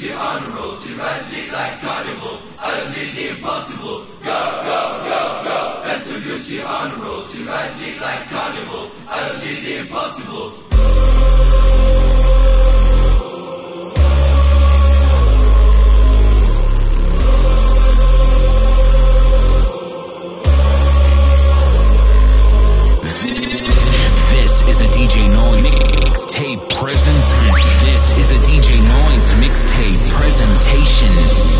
she on the road. She ride dick like carnival. I done did the impossible. Go, go, go, go. That's so good, she on the road. She ride dick like carnival. I done did the impossible. This is a DJ Noise mixtape presentation. This is a DJ Noise mixtape presentation.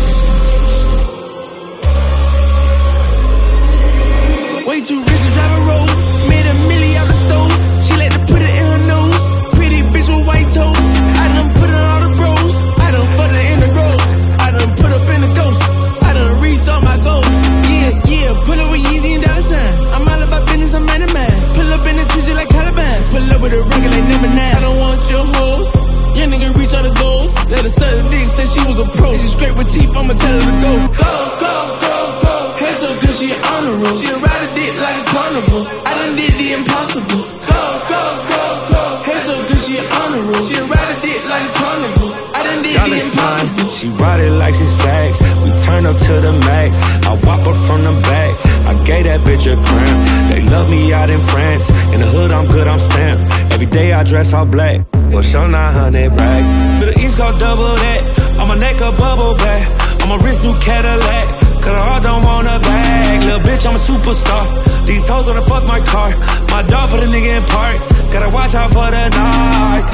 Way too rich to drive a road. Made a milli out the stove. She let her put it in her nose. Pretty bitch with white toes. I done put it on all the bros. I done put her in the road. I done put up in the ghost. I done reached all my goals. Yeah, yeah, pull up with Yeezy and dollar sign. I'm all about business, I'm man to man. Pull up in the trees like Taliban. Pull up with a regular like number 9. I don't want your hoes. Your nigga reach all the goals. Let her suck the dick, said she was a pro. She straight with teeth, I'ma tell her to go. Go, go, go, go. Hair so good, she on the road. She'll ride a dick like a carnival. I done did the impossible. Go, go, go, go. Hair so good, she on the road. She'll ride a dick like a carnival. I done did the impossible. She ride it like she's facts. We turn up to the max. I whop her from the back. I gave that bitch a cramp. They love me out in France. In the hood, I'm good, I'm stamped. Every day I dress all black. Well, show 900 racks. To the East Coast, double that. On my neck, a bubble back. On my wrist, new Cadillac. Cause I don't want a bag. Little bitch, I'm a superstar. These hoes wanna fuck my car. My dog put a nigga in park. Gotta watch out for the noise.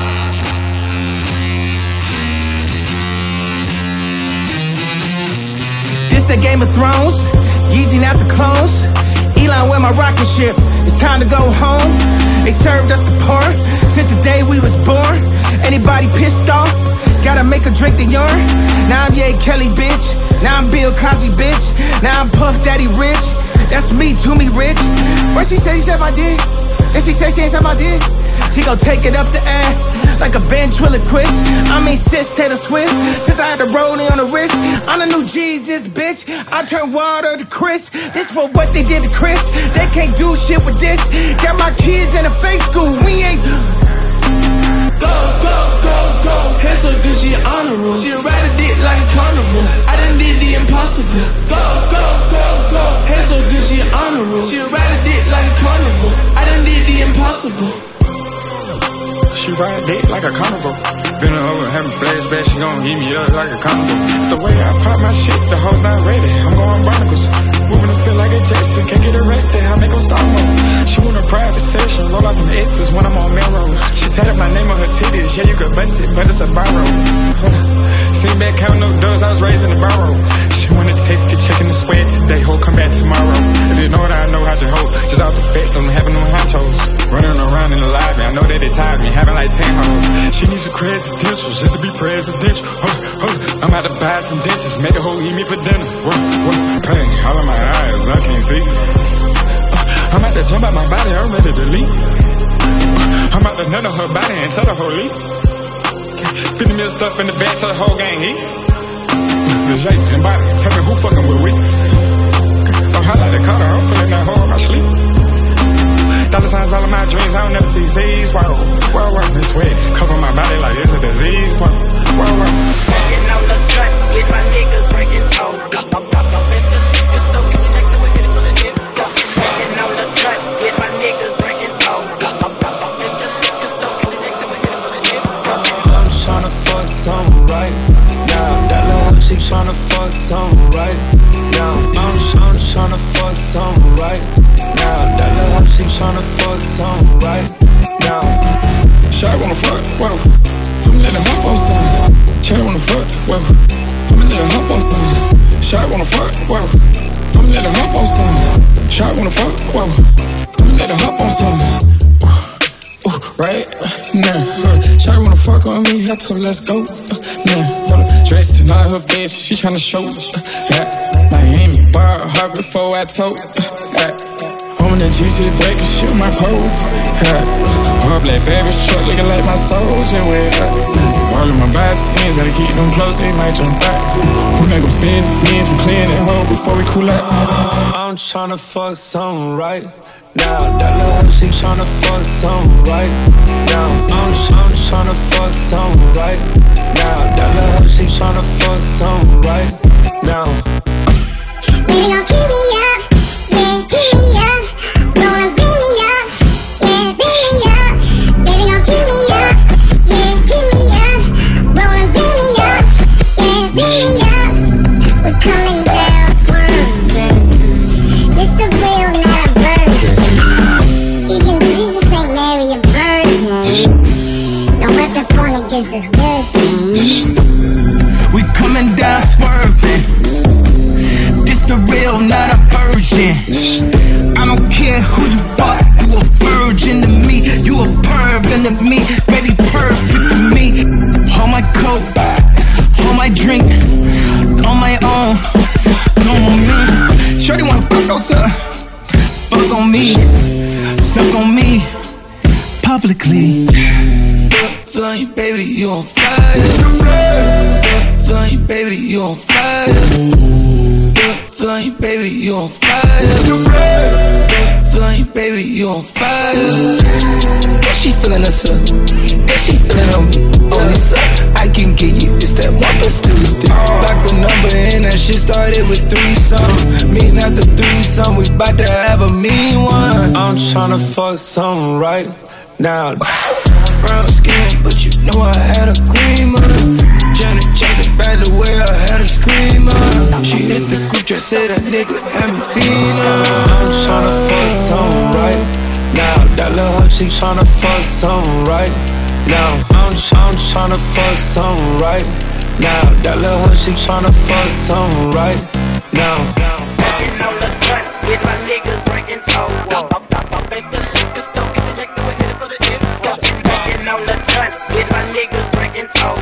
This the Game of Thrones, Yeezy not the clones. Elon with my rocket ship, it's time to go home. They served us the part, since the day we was born. Anybody pissed off, gotta make a drink the urn. Now I'm Ye Kelly bitch, now I'm Bill Cosby bitch. Now I'm Puff Daddy rich, that's me to me rich. What she said I did, and she said she ain't said I did. She gon' take it up the air, like a ventriloquist. I mean sis Taylor Swift, since I had the rolling on the wrist. I'm the new Jesus, bitch, I turn water to Chris. This for what they did to Chris, they can't do shit with this. Got my kids in a fake school, we ain't. Go, go, go, go, hair so good she on the road. She'll ride a dick like a carnival. I done did the impossible. Go, go, go, go, hair so good she on the road. She'll ride a dick like a carnival. I done did the impossible. She ride dick like a carnival. Been over having flashbacks, she gon' eat me up like a carnival. It's the way I pop my shit, the hoes not ready. I'm going barnacles. Moving to feel like a Jackson, can't get arrested, I make them stop mode. She want a private session, roll out them X's when I'm on Melrose. She tatted my name on her titties, yeah you could bust it, but it's a borrow. Sitting back counting no doors, I was raised in the barrow. She wanna taste the chicken and sweat today, ho, come back tomorrow. If you know what I know, how's your hoe? Just off the fence, don't having no honchos. Running around in the lobby, I know that they tired me, having like 10 hoes. She needs some presidentials, just to be presidential. I'm about to buy some dentures, make the hoe eat me for dinner. Hey, all of my eyes, I can't see. I'm about to jump out my body, I'm ready to leave. I'm about to nut on her body and tell her hoe leave. 50 mil stuff in the bag, tell the whole gang eat. The J and body, tell me who fucking with we. I'm hot like the Carter, I'm feeling that hoe in my sleep. Dollar signs all of my dreams, I don't never see Z's. Wow, this way, cover my body like it's a disease. Wow. Breaking on the track with my niggas breaking on. Breaking on the track with my niggas breaking on. I'm tryna fuck something right now. That little hoe, she tryna fuck something right now. I'm tryna fuck something right now. That little hoe, she tryna fuck something right now. Shawty wanna fuck, whoa. I'ma let her hop on something. Shawty wanna fuck, whoa. I'ma let her hop on something. Shawty wanna fuck, whoa. I'ma let her hop on something. Shawty wanna fuck, whoa. I'ma let her hop on something. Right now, shawty wanna fuck on me, I told her let's go. Now, dressed in all her face, she tryna show. Miami, borrowed her before I told. Home in the GC breaking shit with my pole. All black baby's truck looking like my soldier with all of my Byzantines, gotta keep them close, they might jump back. We might go spin and clean that hole before we cool out. I'm tryna fuck something right now. That little hoe, she tryna fuck something right now. I'm tryna fuck something right now. That little hoe, she wanna get this work. We coming down swerving. This the real, not a virgin. I don't care who you are, you a virgin to me. You a pervin to me, baby, perfect to me. Hold my coat, hold my drink, on my own, don't want me. Shorty wanna fuck on her, fuck on me, suck on me, publicly. Flame, baby, you on fire. Flame, baby, you on fire. Flame, baby, you on fire. Flame, baby, you on fire. If she feeling us up, if she feeling on me, on this up, I can get you. It's that 1+2. Lock the number and that shit started with 3-something. Me not the 3-something, we bout to have a mean one. I'm tryna fuck something right now. Brown skin, but you know I had a creamer. Janet Jackson back the way I had a screamer. She hit the group chat, said that nigga had me feeling. I'm tryna fuck something right now. That little hoe, she tryna fuck something right now. I'm tryna fuck something right now. That little hoe, she tryna fuck something right now. Breaking on the tracks with my niggas breaking toes. I'm at the liquor store, get the hit it for the info. Breaking on the tracks with my niggas breaking toes.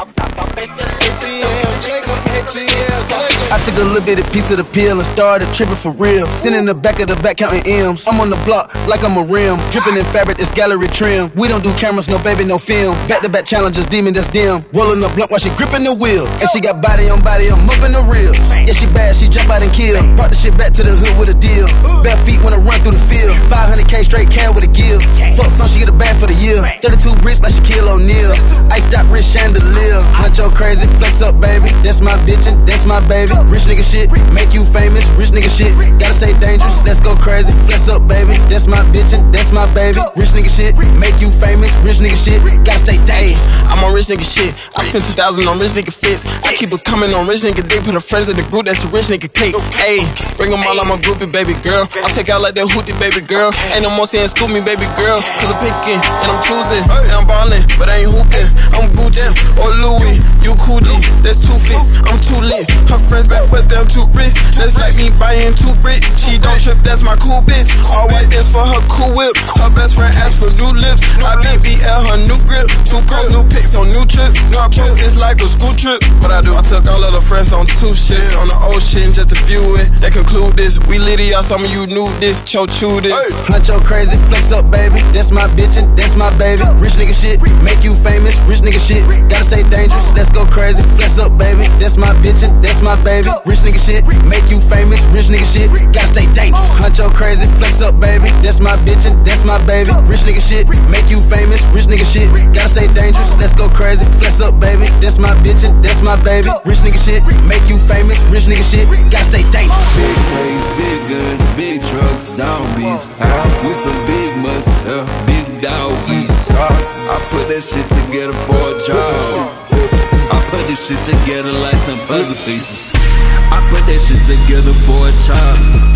I took a little bit of piece of the pill and started tripping for real. Sitting in the back of the back counting M's. I'm on the block like I'm a rim. Dripping in fabric, it's gallery trim. We don't do cameras, no baby, no film. Back-to-back challenges, demon that's dim. Rolling the blunt while she gripping the wheel. And she got body on body, I'm up in the real. Yeah, she bad, she jump out and kill. Brought the shit back to the hood with a deal. Bare feet when I run through the field. 500K straight can with a gill. Fuck some, she get a bag for the year. 32 bricks like Shaquille O'Neal. Iced out wrist chandelier. Huncho crazy, flex up, baby. That's my bitch and that's my baby. Rich nigga shit, make you famous. Rich nigga shit, gotta stay dangerous. Let's go crazy, flex up, baby. That's my bitch and that's my baby. Rich nigga shit, make you famous. Rich nigga shit, gotta stay dangerous. I'm on rich nigga shit. I spent 2,000 on rich nigga fits. I keep it coming on rich nigga dick. Put her friends in the group, that's a rich nigga cake. Ayy, bring them all, I'm a groupie, baby girl. I take out like that hootie, baby girl. Ain't no more saying scoop me, baby girl. Cause I'm picking and I'm choosing. And I'm ballin', but I ain't hooping. I'm Gucci or Louis, you Coogee. That's 2 fits, I'm too lit. Her friends back west down 2 wrists. That's like me buying 2 bricks. She don't trip, that's my cool bitch. All white, that's for her cool whip. Her best friend asked for new lips. I BBL her new grip. 2 girls, new pics on new trips. No, it's like a school trip. What I do, I took all of the friends on 2 ships. On the ocean, just a few it. That conclude this. We litty, y'all, some of you knew this. Cho chewed it. Huncho crazy, flex up, baby. That's my bitch and that's my baby. Rich nigga shit, make you famous. Rich nigga shit, gotta stay dangerous. Let's go crazy, flex up, baby. That's my bitch and that's my baby. Rich nigga shit, make you famous. Rich nigga shit, gotta stay dangerous. Huncho crazy, flex up, baby. That's my bitch and that's my baby. Rich nigga shit, make you famous. Rich nigga shit, gotta stay dangerous. Let's go crazy, flex up, baby. That's my bitch and that's my baby. Rich nigga shit, make you famous. Rich nigga shit, gotta stay dangerous. Big plays, big guns, big trucks, zombies. With some big muscle, big doggies. I put that shit together for a job. I put this shit together like some puzzle pieces. I put that shit together for a job.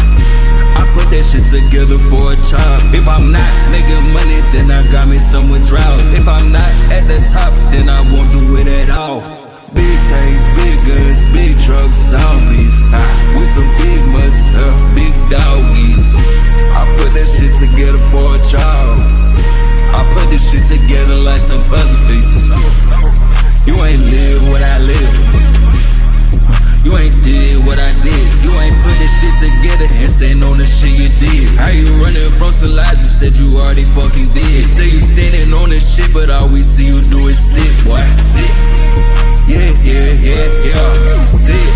I put that shit together for a job. If I'm not making money, then I got me some withdrawals. If I'm not at the top, then I won't do it at all. Big tanks, big guns, big trucks, zombies. With some big muscle, big doggies. I put that shit together for a job. I put this shit together like some puzzle pieces. You ain't live what I live. You ain't did what I did. You ain't put this shit together and stand on the shit you did. How you running from some lies that said you already fucking did? You say you standing on this shit, but all we see you do is sit, boy. Sit. Yeah, yeah, yeah, yeah. Sit.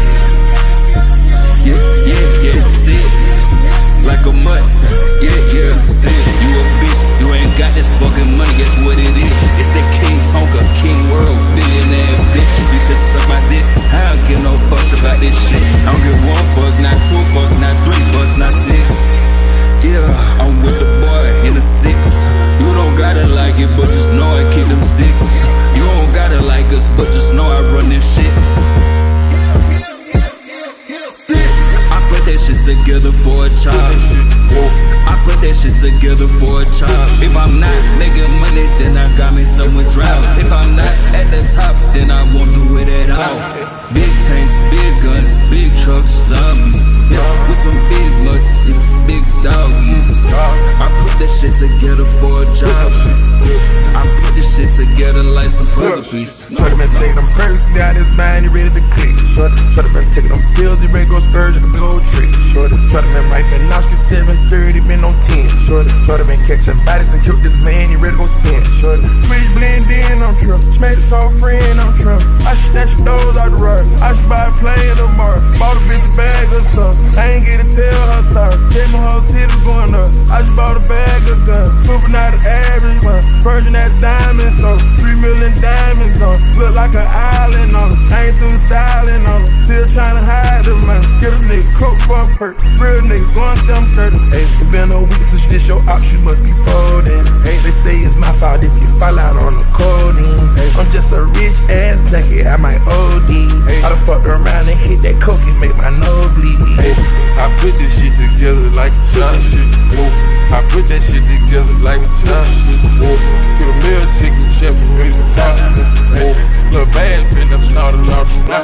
Yeah, yeah, yeah. Sit. Like a mutt. Yeah, yeah. Sit. You a bitch. You ain't got this fucking money. Guess what it is? It's that King Tonka, King World, billionaire bitch. You can suck my dick. I don't give no fucks about this shit. I don't give $1, not $2, not $3, not 6. Yeah, I'm with the boy in the 6. You don't gotta like it, but just know I keep them First I'm not at the top, then I won't do it at all. Big tanks, big guns, big trucks, zombies. Yeah, with some big mutts, big doggies. I put that shit together for a job. I put this shit together like some puzzle pieces. Shorty been taking them perks, got his mind, he ready to click. Shorty been taking them pills, he ready to go scourge at the big old trick. Shorty been right been Oscar 730, been on 10. Shorty been catching bodies and killed this man, he ready to go spin. Shorty switch blend in, I'm true. Smack it so friend, I'm true. I should snatch your doors out the road. I should buy a plane tomorrow. Bought a bitch a bag or something. I ain't get to tell her sorry. Tell my whole city going up. I just bought a bag of guns. Super not the average one. Virgin at the diamond store. 3 million diamonds on. Look like an island on them. I ain't through the styling on them. Still trying to hide them, man. Get a nigga cook for a perk. Real nigga going 730. Hey, it's been a week since this show out. She must be folding. Hey, they say it's my fault if you fall out on the codeine. Hey, I'm just a rich ass junkie. I might OD. Hey, I done fucked around and hit that coke and make my nose bleed. Hey, I put this shit together like a job shit. Whoa. I put that shit together like a job shit. Whoa. Put a meal ticket, chef, and raise the top. Little bad bitch, I'm starting off.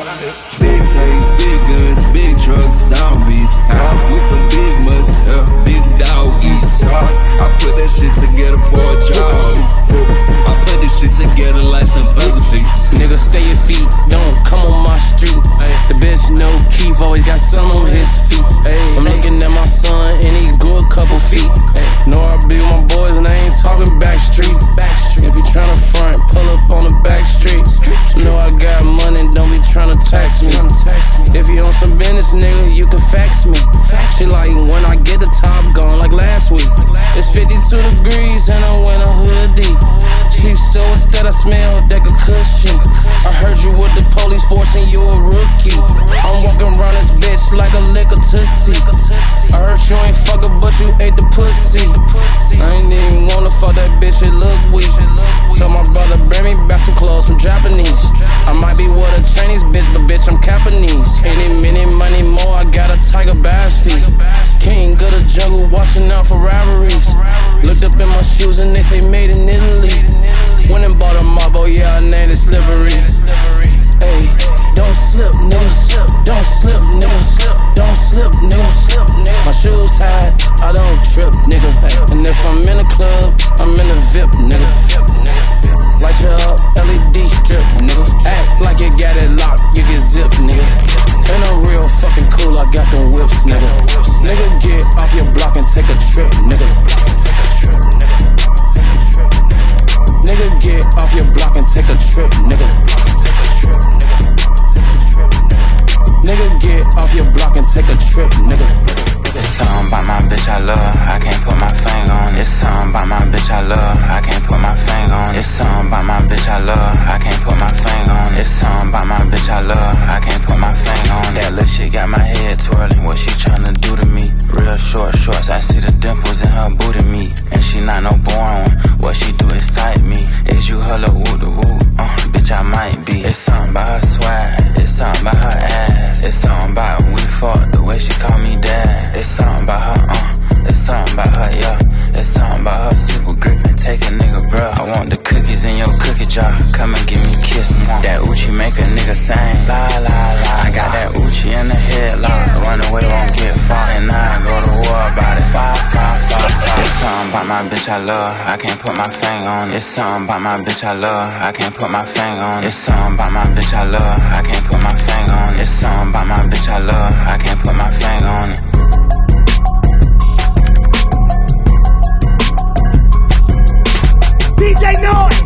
Big tanks, big guns, big trucks, zombies. With some big mutts, big doggies. I put that shit together for a job. I put this shit together like some puzzle pieces. Nigga, stay your feet, don't come on my street. The bitch know Keith always got some on his feet. I'm looking at my son and he grew a couple feet. Know I be with my boys and I ain't talking back street. If you tryna front, pull up on the back street. Know I got money, don't be tryna tax me. If you on some business, nigga, you can fax me. She like when I get the top gone like last week. It's 52 degrees and I'm wearing a hoodie. Cheap so instead I smell like a cushion. I heard you with the police forcing you a rookie. I'm walking around this bitch like a liquor tussie. I heard you ain't fucking but you ate the pussy. I ain't even wanna fuck that bitch, it look weak. Tell my brother bring me back some clothes from Japanese. I might be with a Chinese bitch, but bitch I'm Japanese. Any minute, money more, I got a tiger bass feet. King of the jungle, watching out for robberies. Looked up in my shoes and they say made in Italy. Went and bought a mop, oh yeah, I named it Slippery. Hey, don't slip, nigga. Don't slip, nigga. Don't slip, nigga. My shoes tied, I don't trip, nigga. And if I'm in a club, I'm in a VIP, nigga. Light you up, LED strip, nigga. Act like you got it locked, you get zipped, nigga. And I'm real fucking cool, I got them whips, nigga. Nigga, get off your block and take a trip, nigga. Nigga, get off your block and take a trip, nigga. Nigga, get off your block and take a trip, nigga. It's something about my bitch I love, I can't put my finger on it. It's something about my bitch I love, I can't put my finger on it. It's something about my bitch I love, I can't put my finger on it. It's something about my bitch I love, I can't put my finger on it. That little shit got my head twirling, what she tryna do to me? Real short shorts, I see the dimples in her booty meat. And she not no boring one, what she do excite me. Is you her little woo the woo? Bitch I might be. It's something about her swag, it's something about her ass. It's something about when we fought, the way she called me dad. It's something about her, it's something about her, yeah. It's something about her super grip and take a nigga, bruh. I want the cookies in your cookie jar, come and give me a kiss, That Uchi make a nigga sing, la la la. I got that Uchi in the headlock, run away won't get far, and I go to war about it. 5. It's something about my bitch I love, I can't put my finger on it. It's something about my bitch I love, I can't put my finger on it. It's something about my bitch I love, I can't put my finger on it. It's something about my bitch I love, I can't put my finger on it. DJ Noise!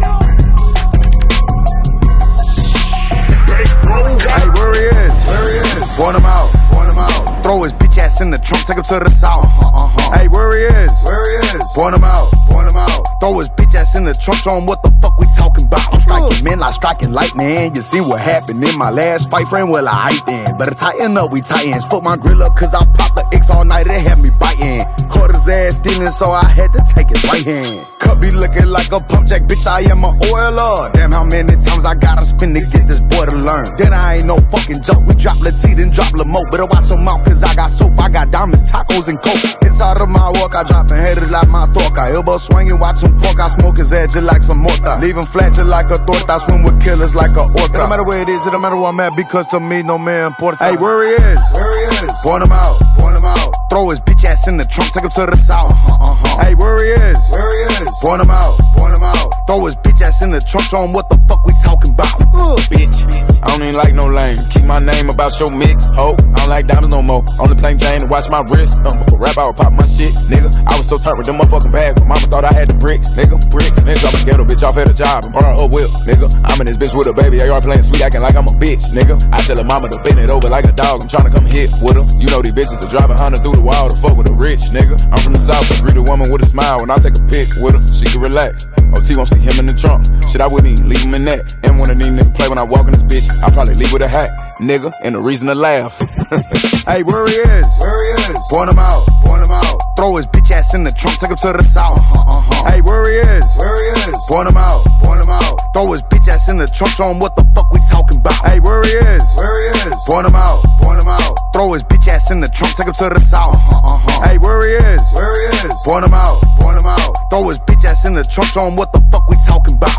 Hey, where he is? Point him out. Throw his bitch ass in the trunk, take him to the south. Hey, where he is? Point him out. Throw his bitch ass in the trunk, show him what the fuck we talking about. I'm striking men like striking lightning. You see what happened in my last fight, friend? Well, I hyped in. Better tighten up, we titans. Fuck my grill up, cause I pop the X all night, it had me biting. Caught his ass stealing, so I had to take his right hand. Cup be looking like a pump jack, bitch, I am a oiler. Damn, how many times I gotta spin to get this boy to learn. Then I ain't no fucking joke, we drop Latif, then drop Lamo. Better watch your mouth, cause I got soap, I got diamonds, tacos, and coke. Inside of my walk, I drop and headed like my torca. Elbow swinging, watch him pork, I smoke his head just like some mortar. Leave him flat just like a torta, I swim with killers like a orca. It don't matter where it is, it don't matter where I'm at, because to me, no man importa. Hey, where he is? Point him out, point him out. Throw his bitch ass in the trunk, take him to the south. Hey, where he is? Point him out, point him out. Throw his bitch ass in the trunk, show him what the fuck we talking about. Bitch, I don't even like no lame. Keep my name about your mix, ho. I don't like diamonds no more. Only plain Jane to watch my wrist. Before rap, I would pop my shit, nigga. I was so turned with them motherfucking bags, but mama thought I had the bricks, nigga. Bricks, nigga. Drop a ghetto bitch off at a job and borrow her whip, nigga. I'm in this bitch with a baby, AR playing sweet, acting like I'm a bitch, nigga. I tell her mama to bend it over like a dog. I'm tryna come hit with her. You know these bitches are driving Honda through the wall to fuck with a rich, nigga. I'm from the south, so greet a woman with a smile when I take a pic with her. She can relax. OT won't see him in the trunk. Shit, I wouldn't even leave him in that. And one of these niggas play when I walk in this bitch, I'll probably leave with a hat, nigga, and a reason to laugh. Hey, where he is? Point him out, point him out. Throw his bitch ass in the trunk, take him to the south. Hey, where he is? Point him out, point him out. Throw his bitch ass in the trunk, show him what the fuck we talking about. Hey, where he is? Point him out, point him out. Throw his bitch ass in the trunk, take him to the south. Hey, where he is? Point him out, point him out. Throw his bitch ass in the trunk, show him what the fuck we talking about.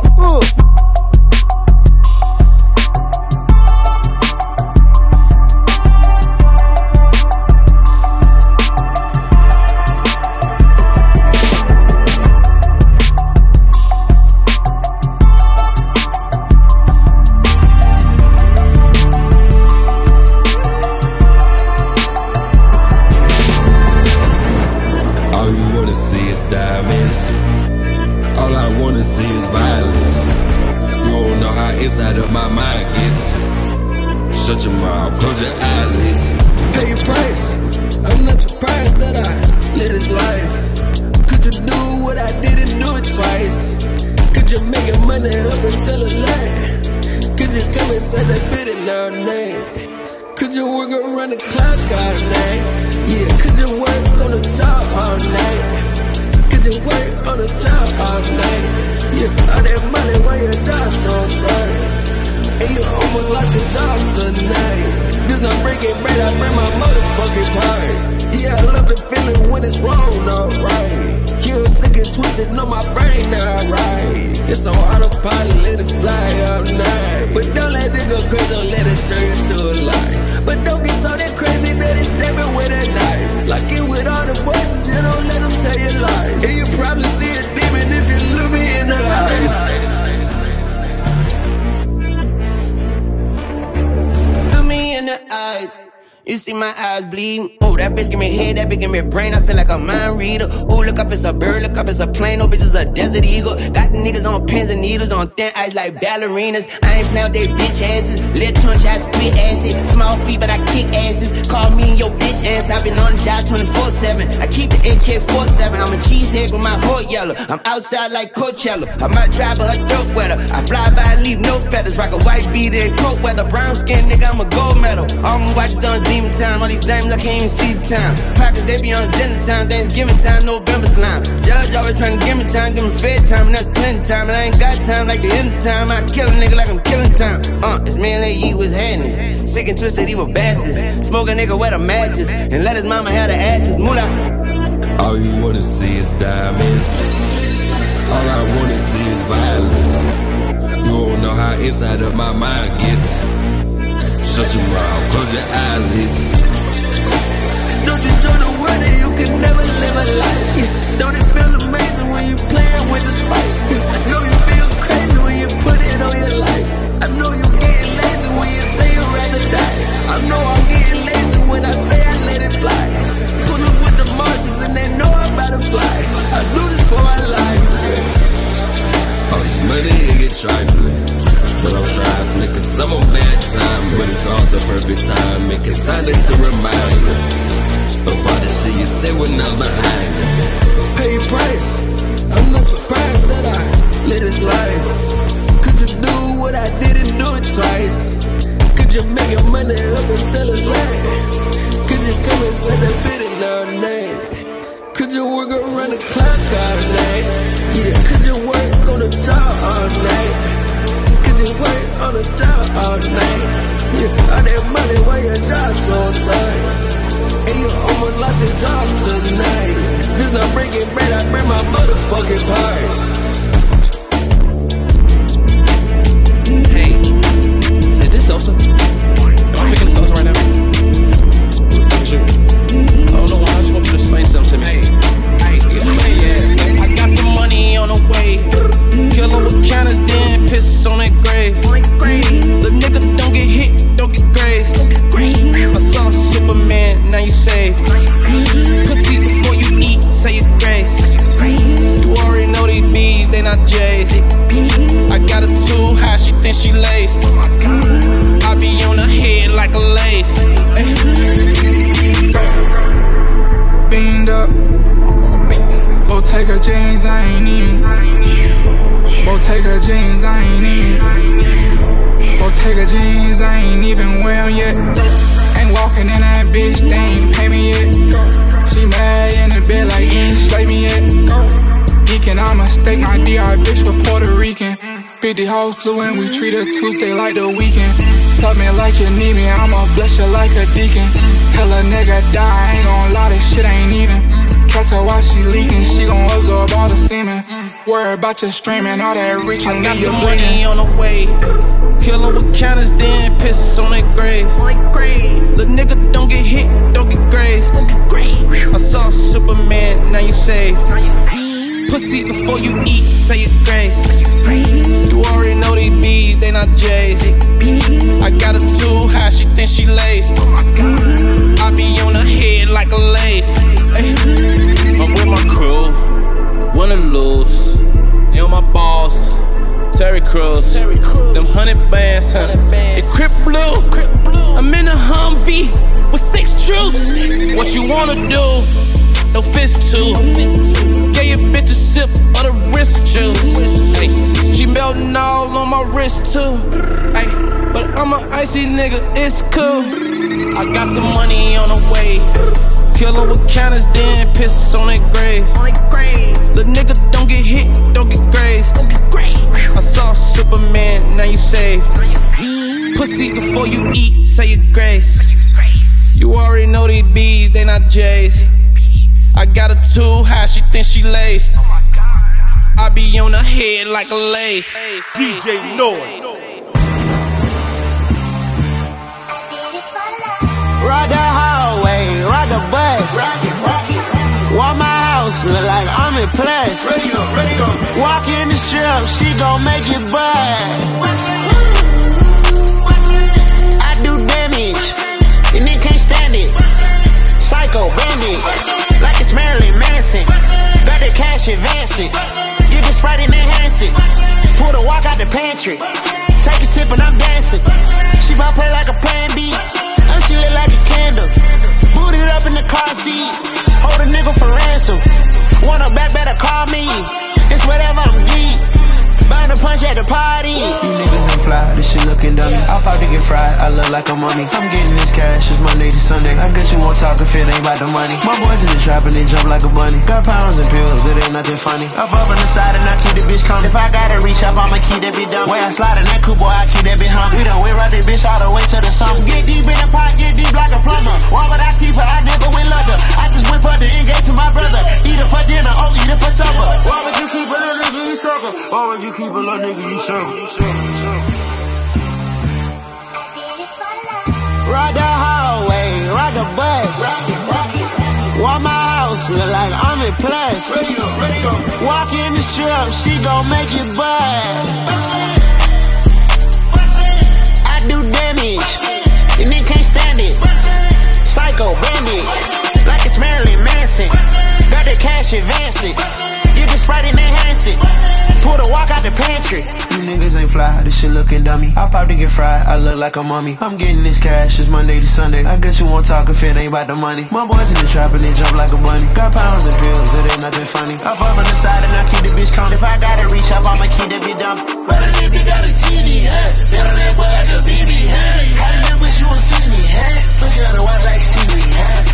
All I wanna see is violence. You don't know how inside of my mind gets. Shut your mouth, close your eyelids. Pay your price. I'm not surprised that I live this life. Could you do what I did and do it twice? Could you make your money up and tell a lie? Could you come and say that bit and all night? Could you work around the clock all night? Yeah, could you work on the job all night? Could you work on the job all night? Yeah, all that money while your job so tight. And you almost lost your job tonight. This not breaking bread, I bring my motherfucking part. Yeah, I love the feeling when it's wrong, alright. You're sick and twitching on my brain, alright. It's on autopilot, let it fly all night. But don't let it go crazy, don't let it turn into a lie. But don't get so damn crazy that it's stabbing with a knife. Like it with all the voices, you don't let them tell you lies. And you probably see a demon if you look me in the eyes. Look me in the eyes. You see my eyes bleeding. Oh, that bitch give me head, that bitch give me brain. I feel like a mind reader. Oh, look up, it's a bird. Look up, it's a plane. No bitch is a desert eagle. Got the niggas on pins and needles, on thin ice like ballerinas. I ain't playing with they bitch asses. Little tongue try to spit acid. Small feet, but I kick asses. Call me and your bitch ass. I've been on the job 24/7. I keep the AK-47. I'm a cheesehead with my whole yellow. I'm outside like Coachella. I might drive her dope weather. I fly by and leave no feathers. Rock a white beater in cold weather. Brown skin, nigga, I'm a gold medal. All my watches done demon time. All these diamonds, I can't even see the time. Pockets, they be on dinner time. Thanksgiving time, November slime. Judge always trying to give me time, give me fed time, and that's plenty time. And I ain't got time like the end of time. I kill a nigga like I'm killing time. It's me and Lady E was happening. Sick and twisted, evil bastards. Smoke a nigga wet a matches and let his mama have the ashes. Moolah. All you wanna see is diamonds. All I wanna see is violence. You don't know how inside of my mind gets. Shut your mouth, close your eyelids. Don't you join the world and you can never live a life. Don't it feel amazing when you playing with the spike? Know you feel crazy when you put it on your life. I know you getting lazy when you say you'd rather die. I know I'm getting lazy when I say I let it fly. Pull up with the Martians and they know I'm about to fly. I do this for my life. All this money, it get trifling. But I'm trifling cause I'm on bad time. But it's also perfect time. Making silence a reminder of all the shit you say when I'm behind you. Pay your price. I'm not surprised that I live this life. Could you do what I did and do it twice? Could you make your money up and tell a lie? Could you you come and say that bitch all night? Could you work around the clock all night? Yeah, could you work on the job all night? Could you work on the job all night? Yeah, all that money, why your job so tight? And you almost lost your job tonight. This not breaking bread, I bring my motherfucking part. Hey, is this Sosa? Am I picking the Sosa right now? I don't know why, I just want you to explain something to me. Hey, explain your ass. I got some money on the way. Kill 'em with counters, then piss on that grave. The nigga don't get hit, don't get grazed. I saw Superman, now you saved. Pussy before you eat, say your grace. You already know these bees, they not J's. I got her too high, she think she laced. I be on her head like a lace. Beamed up, Bottega jeans, I ain't even. Bottega jeans, I ain't even. Bottega jeans, I ain't even wear 'em yet. Ain't walking in that bitch, they ain't pay me yet. She mad in the bed like you ain't slay me yet. Geekin', I'ma stake my DR bitch for Puerto Rican. 50 hoes flew in, we treat her Tuesday like the weekend. Suck me like you need me, I'ma bless you like a deacon. Tell a nigga die, I ain't gon' lie, this shit ain't even. Catch her while she leaking, she gon' absorb all the semen. Worry about your streaming, all that reaching. I got some money on the way. Kill 'em with counters, then piss on that grave. The nigga don't get hit, don't get grazed. I saw Superman, now you saved. Pussy before you eat, say your grace. You already know these bees, they not J's. I got her too high, she think she laced. I be on her head like a lace. I'm with my crew, wanna lose. They on my boss, Terry Crews. Them 100 bands, it Crip Blue. I'm in a Humvee with 6 troops. What you wanna do? No fist too. Gave your bitch a sip of the wrist juice. Ay, she melting all on my wrist too. Ay, but I'm an icy nigga, it's cool. I got some money on the way. Kill 'em with counters, then piss on that grave. The nigga don't get hit, don't get grazed. I saw Superman, now you saved. Pussy before you eat, say your grace. You already know these bees, they not J's. I got her too high, she think she laced. I be on her head like a lace. DJ Noise. Ride the hallway, ride the bus. Walk my house, look like I'm in place. Walk in the strip, she gon' make it buzz. I do damage, and they can't stand it. Psycho bandit, like it's Marilyn Manson. Got the cash advancing, get the Sprite and enhance it. Pull the walk out the pantry, take a sip and I'm dancing. She bout play like a plan B, and she lit like a candle. Booted up in the car seat, hold a nigga for ransom. Want her back, better call me. It's whatever, I'm deep. Bound to punch at the party. You niggas ain't fly, this shit looking dummy. I'll probably get fried, I look like a mummy. I'm getting this cash, it's Monday to Sunday. I guess you won't talk if it ain't about the money. My boys in the trap and they jump like a bunny. Got pounds and pills, it ain't nothing funny. I'm up on the side and I keep the bitch coming. If I gotta reach up, I'ma keep that bitch dumb. Way I slide in that coupe, boy, I keep that bitch humble. We done went right that bitch all the way to the summer. Get deep in the pot, get deep like a plumber. Why would I keep her? I never went London. I just went for the engage to my brother. Eat her for dinner, oh, eat her for supper. Why would you keep a little nigga, you sucker? Why would you keep a little nigga, you sucker? Ride the hallway, ride the bus. Walk my house, look like I'm in place. Walk in the strip, she gon' make it buzz. I do damage, and they can't stand it. Psycho bandit, like it's Marilyn Manson. Got the cash advancing, get the Sprite and enhance it. Pull the walk out the pantry. You niggas ain't fly, this shit looking dummy. I'll probably get fried, I look like a mummy. I'm getting this cash, it's Monday to Sunday. I guess you won't talk if it ain't about the money. My boys in the trap and they jump like a bunny. Got pounds and pills, it ain't nothing funny. I'm up on the side and I keep the bitch coming. If I gotta reach up, I'ma keep that bitch dumb. But a nigga got a TV, huh? Bet on that boy like a BB, huh? I remember you won't see me, huh? Push you on the watch like see me, huh?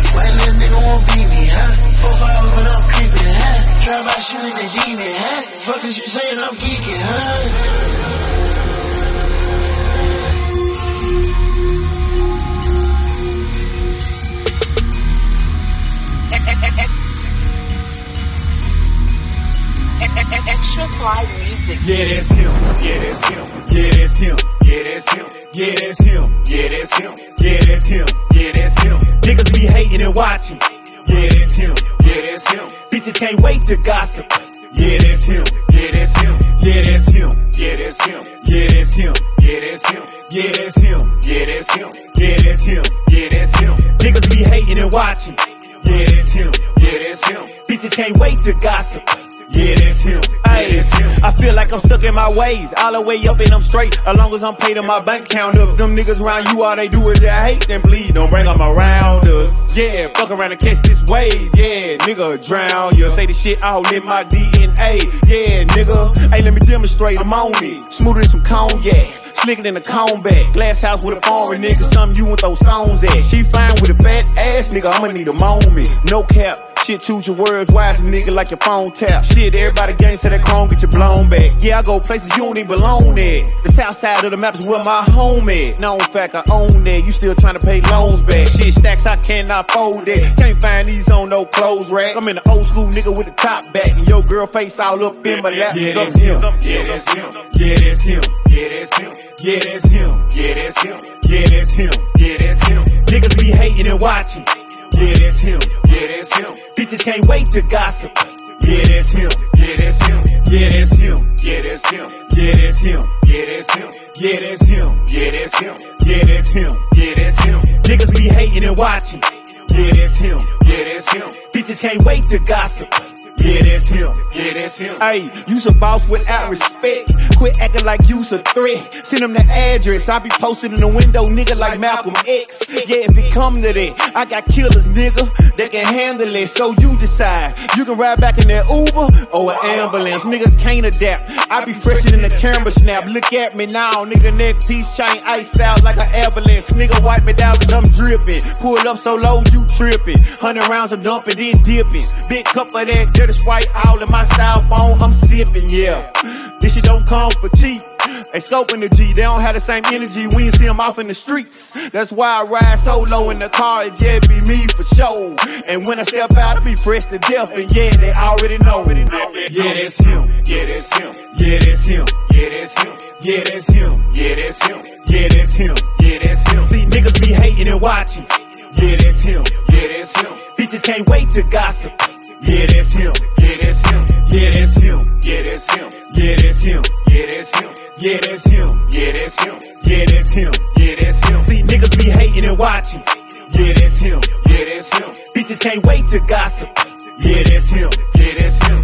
Yeah, that's him. Yeah, that's him. Yeah, that's him. Yeah, that's him. Yeah, that's him. Yeah, that's him. Yeah, that's him. Yeah, that's him. Niggas be hating and watching. Yeah, that's him. Yeah, that's him. Bitches can't wait to gossip. Yeah, that's him. Yeah, that's him. Yeah, that's him. Yeah, that's him. Yeah, that's him. Yeah, that's him. Yeah, that's him. Yeah, that's him. Yeah, that's him. Yeah, that's him. Niggas be hating and watching. Yeah, that's him. Yeah, that's him. Bitches can't wait to gossip. Yeah, that's him. Ay, I feel like I'm stuck in my ways, all the way up and I'm straight. As long as I'm paid in my bank account. If them niggas around you, all they do is just hate, then please don't bring them around us. Yeah, fuck around and catch this wave. Yeah, nigga, drown. You say the shit all in my DNA. Yeah, nigga, hey, let me demonstrate. I'm on it, smoother than some cognac, slicker than a combat. Glass house with a foreign nigga, something you want those songs at. She fine with a fat ass, nigga, I'ma need a moment. No cap. Shit, choose your words wise, nigga, like your phone tap. Shit, everybody gang say that chrome get you blown back. Yeah, I go places you don't even belong at. The south side of the map is where my home at. Known fact, I own that. You still trying to pay loans back. Shit, stacks I cannot fold that. Can't find these on no clothes rack. I'm in the old school nigga with the top back, and your girl face all up in my lap. Yeah, that's him. Yeah, that's him. Yeah, that's him. Yeah, that's him. Yeah, that's him. Yeah, that's him. Yeah, that's him. Yeah, that's him. Niggas be hating and watching. Yeah, that's him. Yeah, that's him. Bitches can't wait to gossip. Yeah, that's him. Yeah, that's him. Yeah, that's him. Yeah, that's him. Yeah, that's him. Yeah, that's him. Yeah, that's him. Yeah, that's him. Yeah, that's him. Yeah, that's him. Niggas be hating and watching. Yeah, that's him. Yeah, that's him. Bitches can't wait to gossip. Yeah, that's him. Yeah, that's him. Hey, you's a boss without respect. Quit acting like you's a threat. Send them the address. I be posted in the window, nigga, like Malcolm X. Yeah, if it come to that, I got killers, nigga, that can handle it. So you decide. You can ride back in that Uber or an ambulance. Niggas can't adapt. I be fresher than the camera snap. Look at me now, nigga, neck piece chain iced out like an ambulance. Nigga, wipe me down cause I'm dripping. Pull up so low, you tripping. 100 rounds of dumping, then dipping. Big cup of that dirty Sprite all in my style phone, I'm sipping, yeah. This shit don't come for cheap. They scoping the G, they don't have the same energy. We ain't see them off in the streets. That's why I ride solo in the car, it just be me for sure. And when I step out, I be fresh to death, and yeah, they already know. Yeah, that's him. Yeah, that's him. Yeah, that's him. Yeah, that's him. Yeah, that's him. Yeah, that's him. Yeah, that's him. Yeah, that's him. See, niggas be hating and watching. Yeah, that's him. Yeah, that's him. Bitches can't wait to gossip. Yeah, that's him. Yeah, that's him. Yeah, that's him. Yeah, that's him. Yeah, that's him. Yeah, that's him. Yeah, that's him. Yeah, that's him. Yeah, that's him. Yeah, that's him. See, niggas be hating and watching. Yeah, that's him. Yeah, that's him. Bitches can't wait to gossip. Yeah, that's him. Yeah, that's him.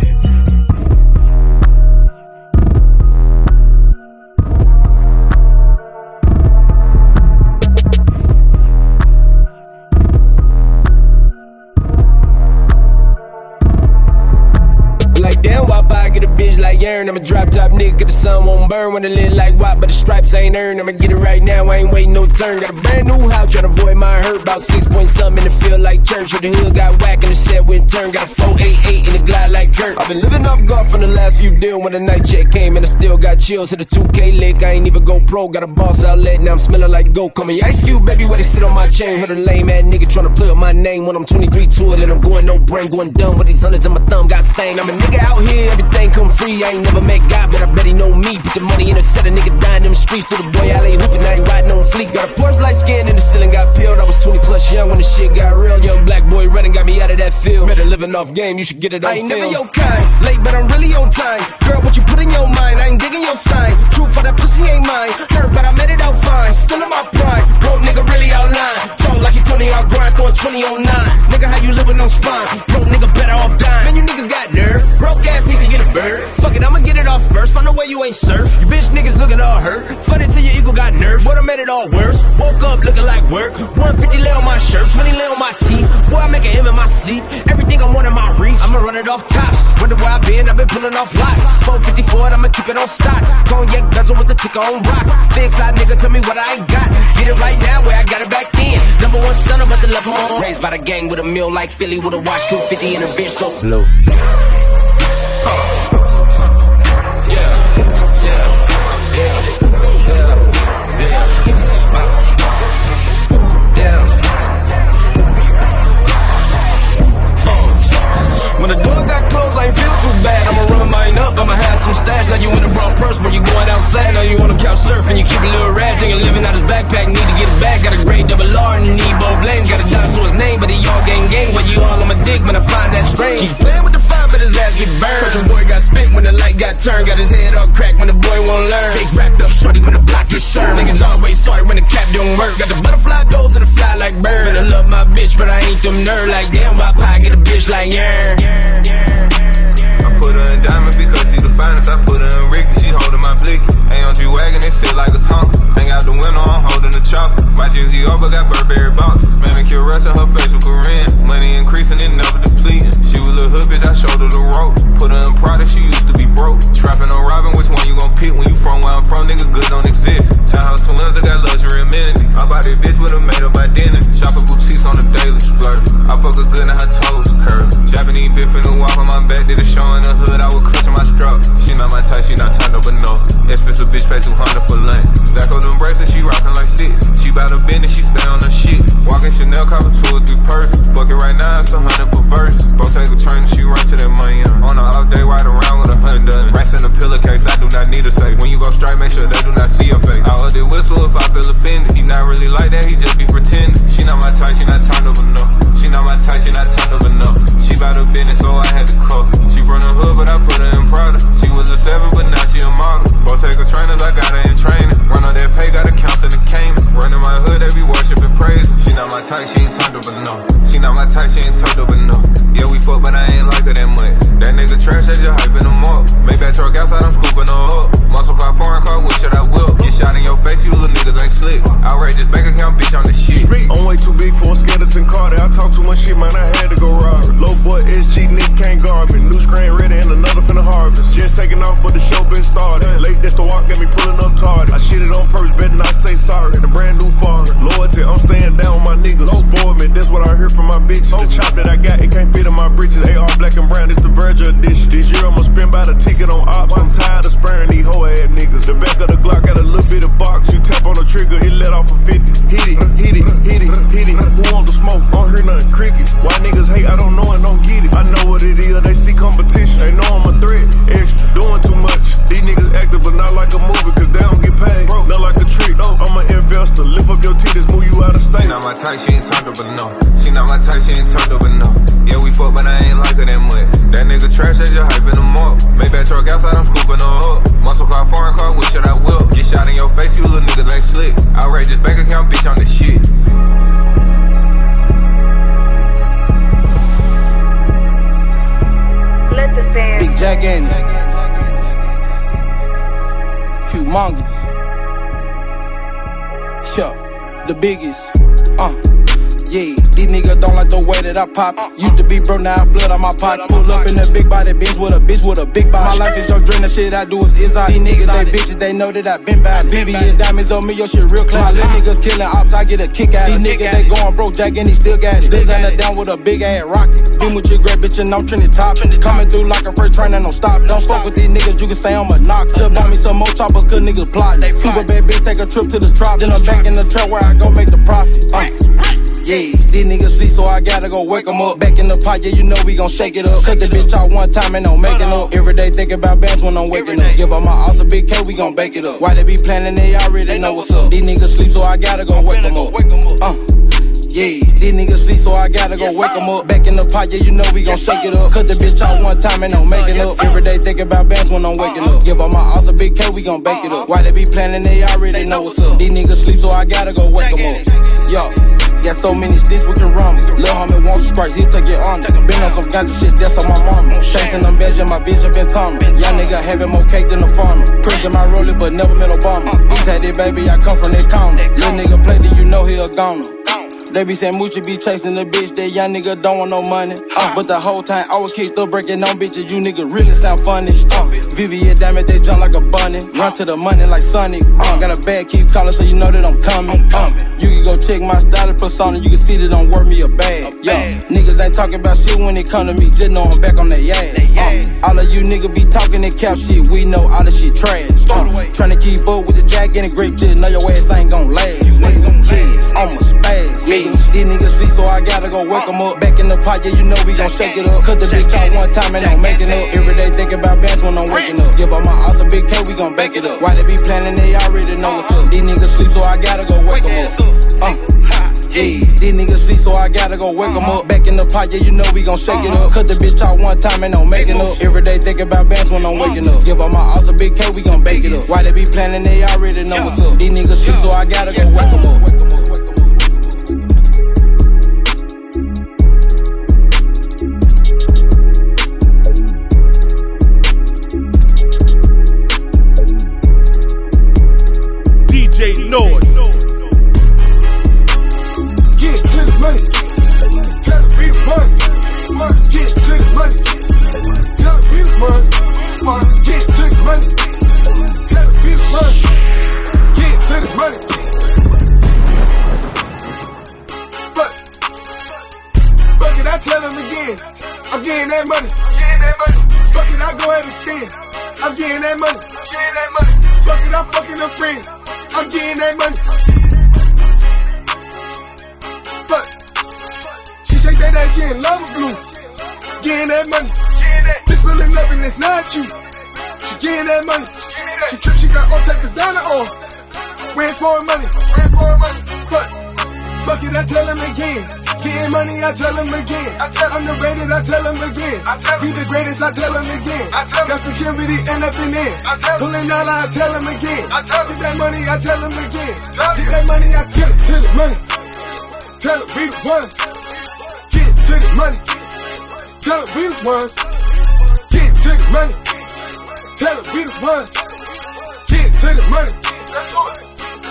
Damn, why I get a bitch like Aaron? I'm a drop top nigga, cause the sun won't burn when I live like WAP, but the stripes ain't earned. I'ma get it right now, I ain't waiting no turn. Got a brand new house, tryna avoid my hurt. About 6 point something in the field like church. The hood got whack and the set went turn. Got a 488 in the glide like Kurt. I've been living off golf from the last few deals. When the night check came and I still got chills. Hit the 2K lick, I ain't even go pro. Got a boss outlet, now I'm smelling like goat. Call me Ice Cube, baby, where they sit on my chain. Heard a lame ass nigga tryna play up my name. When I'm 23 to it, and I'm going no brain, going dumb with these hundreds in my thumb. Got stained, I'm a nigga out here, everything come free. I ain't never met God, but I bet he know me. Put the money in a set, a nigga dying in them streets. To the boy, I lay hooping, I ain't riding on fleek. Got a Porsche light skin in the ceiling, got peeled. I was 20 plus young when the shit got real. Young black boy running, got me out of that field. Better living off game, you should get it on film. I ain't never your kind, late but I'm really on time. Girl, what you put in your mind, I ain't digging your sign. Truth for that pussy ain't mine. Hurt, but I made it out fine. Still in my prime, broke nigga really outline. Talk like you Tony out grind, throwing 20 on 9. Nigga, how you living on spine? Broke nigga better off dying. Man, you niggas got nerve. Broke ass need to get a bird. Fuck it, I'ma get it off first. Find a way you ain't surf. You bitch niggas looking all hurt. Funny till your ego got nerves. But I made it all worse. Woke up looking like work. 150 lay on my shirt, 20 lay on my teeth. Boy, I make a M in my sleep. Everything I want in my reach. I'ma run it off tops. Wonder where I been, I've been pulling off lots. 454, I'ma keep it on stock. Cognac bezel with the ticker on rocks. Big side nigga, tell me what I ain't got. Get it right now where I got it back then. Number one stunner, but the level on. Raised by the gang with a meal like Philly with a watch 250 in a bitch so blue. When the door got closed, I ain't feel too bad. I'ma run mine up, I'ma have some stash like you in the wrong all on my dick, man, I find that strange. Keep playing with the fire, but his ass get burned. Country boy got spit when the light got turned. Got his head all cracked when the boy won't learn. Big wrapped up shorty when the block gets served. Niggas always sorry when the cap don't work. Got the butterfly doors and the fly like bird. And I love my bitch, but I ain't them nerd. Like damn, why pie get a bitch like yeah. I put her in diamonds because she the finest. I put her in Ricky, she holding my blicky. AMG wagon, it sit like a Tonka. Hang out the window, I'm holding the chopper. My jeans over got Burberry bosses. Man, make your rest of her facial Korean. Money increasing, it never depleting. She was a hood bitch, I showed her the rope. Put her in product, she used to be broke. Trapping on robbing, which one you gon' pick? When you from where I'm from, niggas good don't exist. Townhouse twins, I got luxury amenities. I bought this bitch with a made up identity. Shopping boutiques on the daily splurge. I fuck her good and her toes curve. Japanese bitch finna walk on my back, did a show in the hood, I was clutching my strap. She not my type, she not turned up, but no. Expensive bitch pay 200 for lunch. Stack up them bracelets, she rockin' like 6. She bout a business, she stay on her shit. Walking Chanel, cop a 2 or 3 purse. Fuck it right now, it's 100 for verse. Bottega train, she run to that money. On the off day, ride around with a Honda. Rats in a pillowcase, I do not need a safe. When you go strike, make sure they do not see your face. I hold it whistle if I feel offended. He not really like that, he just be pretending. She not my type, she not turned up enough. She not my type, she not turned up enough. She bout her business, so I had to call. She from the hood, but I put her in Prada. She was a 7, but now she a model. Bottega trainers, I got her in training. Run on that pay, got accounts in the Caymans. Running my hood, they be worshiping praising. She not my type, she ain't turned up enough. She not my type, she ain't turned up enough. Yeah, we fuck, but I ain't like her that much. That nigga trash, they just hyping them up. Make that truck outside, I'm scooping her up. Muscle car, foreign car, what should I whip? Get shot in your face, you little niggas ain't slick. Outrageous bank account, bitch, on the shit. I'm way too big for a skeleton Carter. I talk too much shit, man, I had to go rob her. Low boy, SG, Nick can't guard me. New screen ready and another finna harvest. Just taking off, but the show been started. Late, that's the walk, got me pulling up tardy. I shit it on purpose, better not say sorry. The brand new foreign. Loyalty, I'm staying down with my niggas. Spoil me, that's what I heard from my bitches. The chop that I got, it can't fit in my britches. AR black and brown, it's the Virgil edition. This year I'ma spend by the ticket on ops. I'm tired of sparing these hoe ass niggas. The back of the Glock got a little bit of box. You tap on the trigger, it let off a 50. Hit it, hit it, hit it, hit it. Who want the smoke? Don't hear nothing cricket. Why niggas hate? I don't know and don't get it. I know what it is, they see competition. They know I'm a threat. Extra, doing too much. These niggas acting, but not like a movie, cause they don't get paid. Not like a trick. I'm an investor. Lift up your titties, move you out of state. She not my type, she ain't turned up enough. She not my type, she ain't turned up enough. Yeah, we fuck, but I ain't like her that much. That nigga trash, they just hyping them up. Make that truck outside, I'm scooping her up. Muscle car, foreign car, what should I whip? Get shot in your face, you little niggas ain't slick. Outrageous bank account, bitch, on the shit. Big Jack Annie. Humongous. Yeah, the biggest. Yeah, these niggas don't like the way that I pop. Used to be bro, now I flood on my pocket. Pull up in a big body bitch with a big body. My life is your dream, the shit I do is inside. These niggas, they bitches, they know that I been bad. VVS diamonds on me, your shit real clean. My little niggas killing ops, I get a kick out. These niggas, they going broke, Jack and he still got it. Designer down with a big ass rocket. Been with your great bitch and I'm trending top. Coming through like a first train and don't stop. Don't fuck with these niggas, you can say I'm a knock. Just bought me some more choppers, cause niggas plot. Super bad bitch, take a trip to the trop. Then I'm back in the trap where I go make the profit. Yeah, these niggas sleep, so I gotta go wake them up. Back in the pot, yeah, you know we gon' shake it up. Cut the bitch out one time and don't make it up. Every day think about bands when I'm waking up. Give up my house a big K, we gon' bake it up. Why they be planning, they already know what's up. These niggas sleep, so I gotta go wake them up. Yeah, these niggas sleep, so I gotta go wake them up. Back in the pot, yeah, you know we gon' shake it up. Cut the bitch out one time and don't make it up. Every day think about bands when I'm waking up. Give up my house a big K, we gon' bake it up. Why they be planning, they already know what's up. These niggas sleep, so I gotta go wake them up. Yo. Got so many sticks we can run. Lil' homie wants you straight, he'll take your honor. Been on some ganja shit, that's on my mama. Chasing them badges, my vision been tunnel. Y'all nigga having more cake than a funnel. Cruising my roller, but never met Obama. East had it, baby, I come from that corner. Lil' nigga play, then you know he a goner. They be saying Moochie be chasing the bitch, that young nigga don't want no money. But the whole time I was kicked up breaking on bitches, you niggas really sound funny. VVS diamond, they jump like a bunny. Run to the money like Sonic. Got a bag, keep calling so you know that I'm coming. You can go check my style persona, you can see that don't worth me a bag. Yo, niggas ain't talking about shit when it come to me, just know I'm back on their ass. All of you niggas be talking that cap shit, we know all the shit trash. Tryna keep up with the Jack and the grape, just know your ass ain't gon' last. I'm a spaz. These niggas sleep, so I gotta go wake them up. Back in the pot, yeah, you know we gon' shake it up. Cut the bitch out one time and don't make it up. Every day think about bands when I'm waking up. Give up my house a big K, we gon' bake it up. Why they be planning, they already know what's up. These niggas sleep, so I gotta go wake them up. Hey, these niggas sleep, so I gotta go wake them up. Back in the pot, yeah, you know we gon' shake it up. Cut the bitch out one time and don't make it up. Every day think about bands when I'm waking up. Give up my house a big cake, we gon' bake it up. Why they be planning, they already know what's up. These niggas sleep, so I gotta go wake them up. DJ Noise. Get to the money. Tell the beat once. Get to the money. Tell the beat once. Get to the money. Tell the beat once. Get to the money. Fuck it, I tell them again. I'm getting that money. Fuck it, I go ahead and spin. I'm getting that money. Fuck it, I'm fucking a friend. I'm getting that money. Fuck. She shake that ass, she in love with blue. Getting that money. This feeling up and it's not you. She getting that money. She trip, she got all type designer on. Ran for money. Fuck it, I tell him again. Getting money, I tell him again. I'm the rated, I tell him again. Be the greatest, I tell him again. Got security and up in there. Pulling out, I tell him again. Get that money, I tell him again. Get that money, I tell him to the money. Tell him we the ones. Get to the money. Tell him we the ones. Get to the money. Tell him we the ones. Get to the money. Let's do it.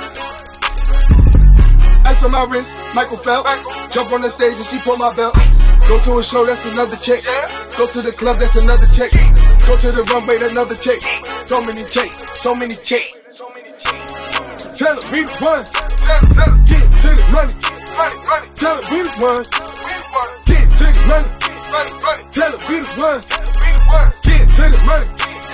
Ice on my wrist, Michael Phelps. Jump on the stage and she pull my belt. Go to a show, that's another check. Go to the club, that's another check. Go to the runway, that's another check. So many checks, so many checks. Tell them we the ones. Get to the money. Tell them we the ones. Get to the money. Tell them we the ones. Get to the money.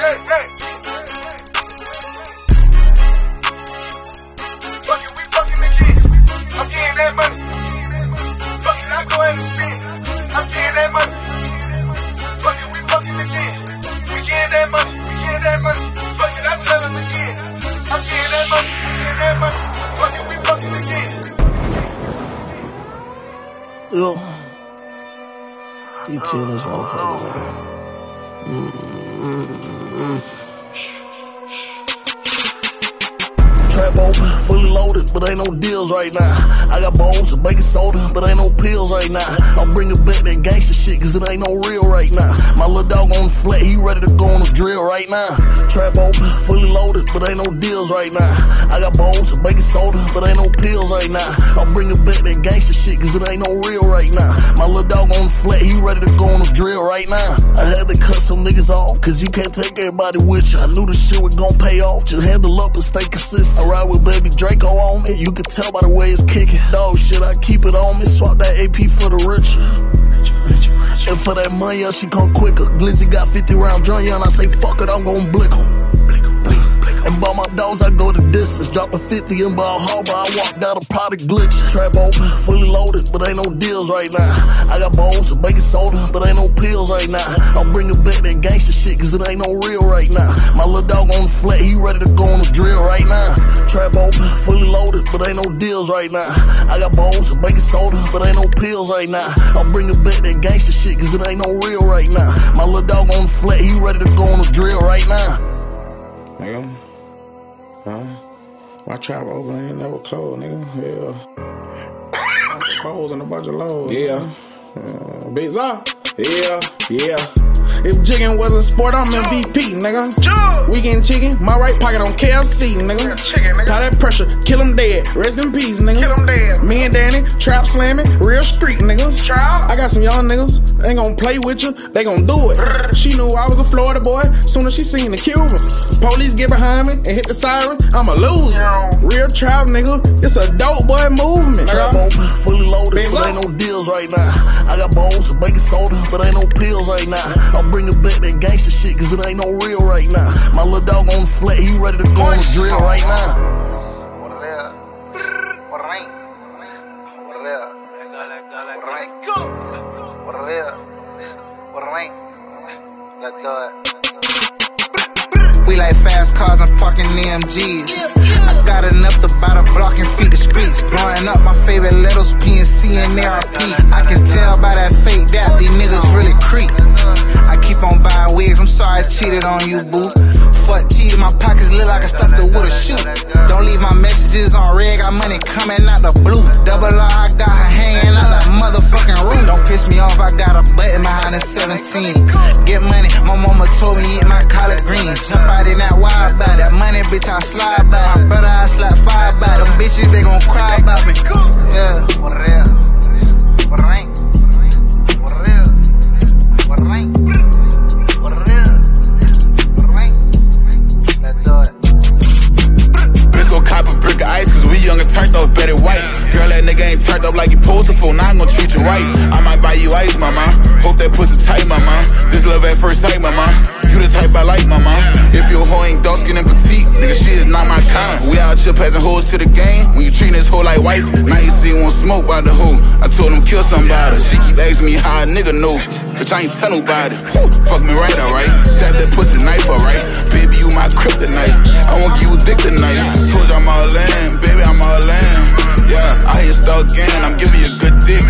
Fuck it, we fucking again. I'm getting that money. Fuck it, I go ahead and spin. I'm getting that money. Fuck it, we fucking again. We getting that money. Fuck it, I tell them again. I'm getting that money. Fuck it, we fucking again. Yo. You tell this motherfucker, man. Trap open, fully loaded, but ain't no deals right now. I got bowls of baking soda, but ain't no pills right now. I'm bringing back that gangster shit, cause it ain't no real right now. My little dog on the flat, he ready to go on the drill right now. Trap open, fully loaded, but ain't no deals right now. I got bowls of baking soda, but ain't no pills right now. I'm bringing back that gangster shit, cause it ain't no real right now. My little dog on the flat, he ready to go on the drill right now. I had to cut some niggas off, cause you can't take everybody with you. I knew the shit was gon' pay off, just handle up and stay consistent. I ride with baby Draco on me, you can tell by the way it's kicking. Dog shit, I keep it on me, swap that AP for the richer. And for that money, she come quicker. Glizzy got 50 round drum, and I say fuck it, I'm gon' blick 'em. And by my dogs, I go the distance. Drop a 50 in Ball Harbor, I walked out a product glitch. Trap open, fully loaded, but ain't no deals right now. I got bowls of baking soda, but ain't no pills right now. I'm bringing back that gangster shit, cause it ain't no real right now. My little dog on the flat, he ready to go on the drill right now. Trap open, fully loaded, but ain't no deals right now. I got bowls of baking soda, but ain't no pills right now. I'm bringing back that gangster shit, cause it ain't no real right now. My little dog on the flat, he ready to go on the drill right now. Nigga. My trap open ain't never closed, nigga. Yeah. Bowls and a bunch of loads. Yeah. Big Zah. Yeah. If jigging was a sport, I'm MVP, nigga. We getting chicken, my right pocket on KFC, nigga. Apply that pressure, kill him dead. Rest in peace, nigga. Me and Danny, trap slamming, real street niggas. I got some young niggas, they gon' play with you, they gon' do it. She knew I was a Florida boy, soon as she seen the Cuban. Police get behind me and hit the siren, I'm a loser. Real trap, nigga, it's a dope boy movement. Trap open, fully loaded, but ain't no deals right now. I got bowls of baking soda, but ain't no pills right now. I'm bringing back that gangster shit, cause it ain't no real right now. My little dog on the flat, he ready to go on the drill right now. We like fast cars and parking AMGs. I got enough to buy the block and feed the streets. Growing up, my favorite letters P and C and ARP. I can tell by that fake that these niggas really creep. I keep on buying wigs, I'm sorry I cheated on you, boo. Fuck cheating, my pockets look like I stuffed it with a shoe. Don't leave my messages on red, got money coming out the blue. Double R, I got her hanging out the motherfucking room. Don't piss me off, I got a button behind the 17. Get money, my mama told me eat my collard greens. Jump out in that wild by that money, bitch, I slide by. My brother, I slap fire by. Them bitches, they gon' cry about me. Yeah, what real? What rank? What real? What rank? What real? What rank? Let's do it. Bitch, go cop a brick of ice, cause we young and turned up, bet it white. Girl, that nigga ain't turned up like you posted for, now I'm gon' treat you right. I might buy you ice, mama. Hope that pussy tight, mama. This love at first sight, mama. You the type I like, mama. If your hoe ain't dark skin and petite, nigga, she is not my kind. We out here passing hoes to the game. When you treating this hoe like wife, now you see one smoke by the hoe. I told him kill somebody. She keep asking me how a nigga know. Bitch, I ain't tell nobody. Fuck me right, alright. Stab that pussy knife, alright. Baby, you my kryptonite. I won't give you dick tonight. Told you I'm all in, baby, I'm all in. Yeah, I hit star again, I'm giving you a good dick.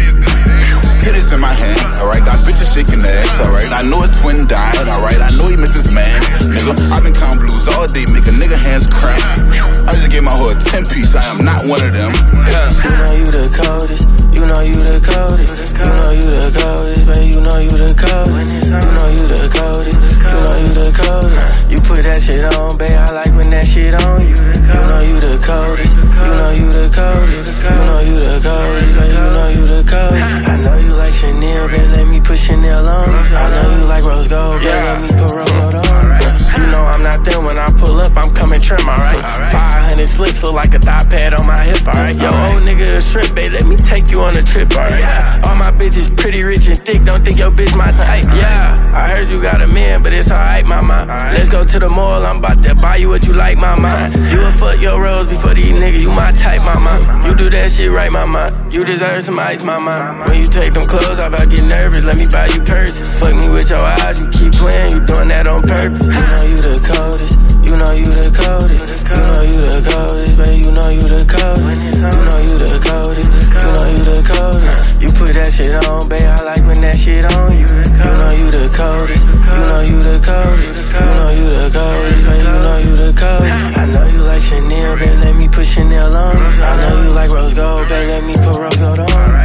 Titties in my hand, alright. Got bitches shaking their ass, alright. I know his twin died, alright. I know he missed his man, nigga. I been counting blues all day, make a nigga hands cramp. I just gave my hoe a 10-piece, I am not one of them. Yeah. You know you the coldest, you know you the coldest, you know you the coldest, baby, you know you the coldest, you know you the coldest, you know you the coldest. You put that shit on, babe, I like when that shit on you. You know you the coldest, you know you the coldest, you know you the coldest, baby, you know you the coldest. I know you like Chanel, babe, let me put Chanel on you. I know you like rose gold, babe, let me put rose gold on you. You know I'm not them when I pull up, I'm coming trim, alright. 500 slips look like a thigh pad on my hip, alright. Yo, old nigga a shrimp, babe, let me take you on a trip, alright. All my bitches pretty rich and thick, don't think your bitch my type, yeah. I heard you got a man, but it's alright, mama. Let's go to the mall, I'm about to buy you what you like, mama. You will fuck your rose before these niggas, you my type, mama. You do that shit right, mama. You deserve some ice, mama. When you take them clothes off, I get nervous, let me buy you purse. Fuck me with your eyes, you keep playing, you doing that on purpose. You know you the coldest, you know you the coldest, you know you the coldest, baby, you know you the coldest, you know you the coldest, you know you the coldest. You put that shit on, babe, I like when that shit on you. You know you the coldest, you know you the coldest, you know you the coldest, baby, you know you the coldest. I know you like Chanel, babe, let me put Chanel on you. I know you like rose gold, babe, let me put rose gold on you.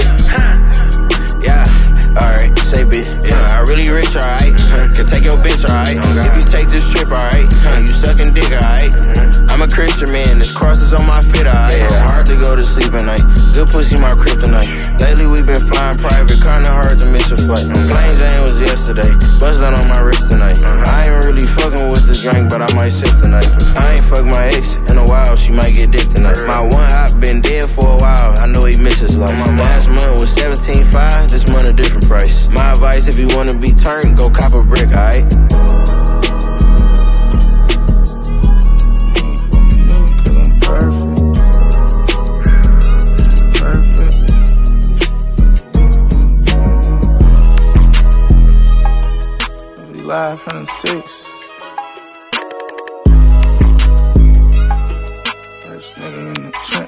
Yeah, alright, say bitch, yeah, I really rich, alright. Can take your bitch, alright. If you take this trip, alright. You sucking dick, alright. I'm a Christian man, this cross is on my fit, alright. Yeah, hard to go to sleep at night. Good pussy, my kryptonite. Lately we been flying private, kinda hard to miss a flight. Plain Jane was yesterday, bust down on my wrist tonight. I ain't really fucking with the drink, but I might sip tonight. I ain't fuck my ex in a while, she might get dick tonight. My one op been dead for a while, I know he misses life. Last month was 17.5, this month a different price. My advice, if you wanna be turned, go cop a brick, alright? Live from the 6. First nigga in the trap.